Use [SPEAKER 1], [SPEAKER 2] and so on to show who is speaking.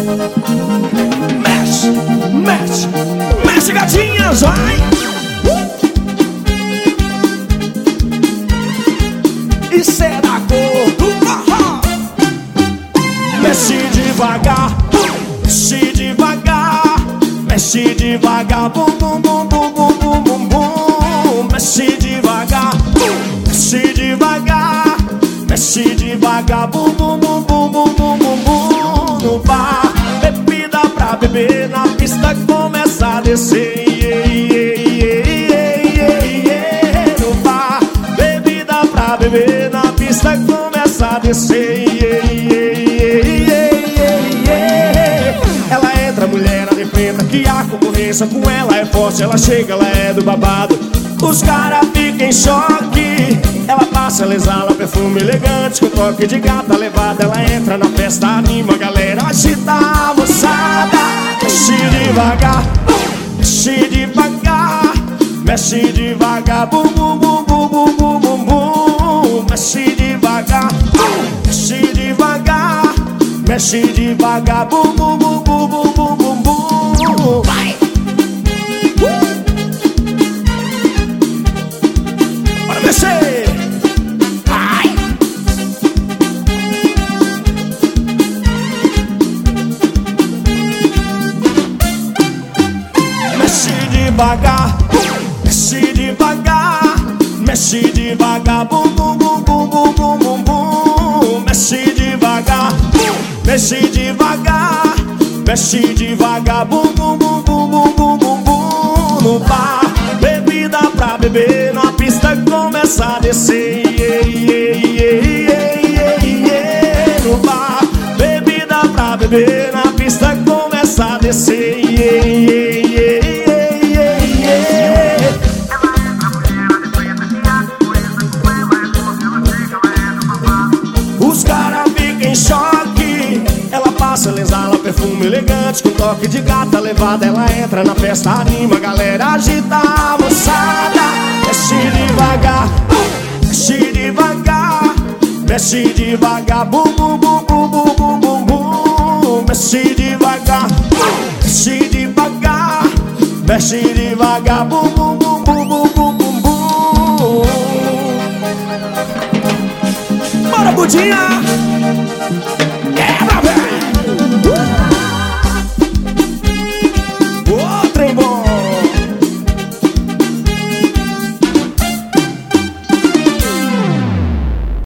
[SPEAKER 1] Mexe, mexe, mexe, gatinhas, vai! Isso é da cor do forró. Mexe devagar, mexe devagar, mexe devagar, bum bum bum bum bum bum bum bum. Mexe devagar, mexe devagar, mexe devagar, bum bum bum bum bum bum bum bum. No bar, bebida pra beber, na pista começa a descer. No bar, bebida pra beber, na pista começa a descer. Ela entra, mulher, ela enfrenta que a concorrência com ela é forte. Ela chega, ela é do babado, os caras ficam em choque. Ela passa, ela exala perfume elegante, com toque de gata levada. Ela entra na festa, anima a galera, agita a moçada. Mexe devagar, mexe devagar, mexe devagar, bum bum bum bum bum bum bum bum. Mexe devagar, mexe devagar, mexe devagar, bum bum bum bum bum bum bum bum. Vai! Bora mexer! Vai! Mexe devagar, mexe devagar, mexe devagar, bum bum bum bum bum bum bum bum. Mexe devagar, mexe devagar, mexe devagar, bum bum bum bum bum bum bum bum. No bar, bebida pra beber, na pista começa a descer. No bar, bebida pra beber, na pista começa a descer. Os caras ficam em choque. Ela passa, ela exala perfume elegante, com toque de gata levada. Ela entra na festa, anima a galera, agita a moçada. Mexe devagar, mexe devagar, mexe devagar, bum bum bum bum bum bum bum bum. Mexe devagar, mexe devagar, mexe devagar, bum bum bum bum bum bum bum bum. Bora, Budinha!